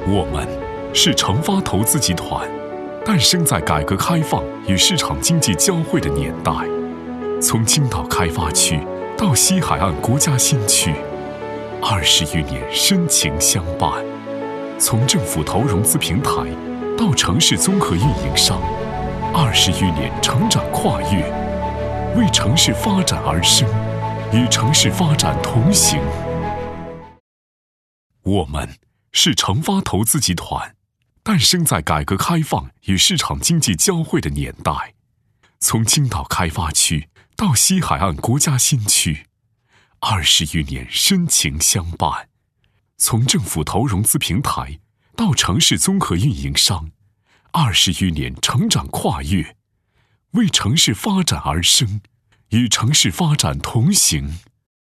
我们是成发投资集团，诞生在改革开放与市场经济交汇的年代。从青岛开发区到西海岸国家新区，20余年深情相伴；从政府投融资平台到城市综合运营商，20余年成长跨越，为城市发展而生，与城市发展同行。我们是成发投资集团，诞生在改革开放与市场经济交汇的年代。从青岛开发区到西海岸国家新区，20余年深情相伴；从政府投融资平台到城市综合运营商，20余年成长跨越，为城市发展而生，与城市发展同行。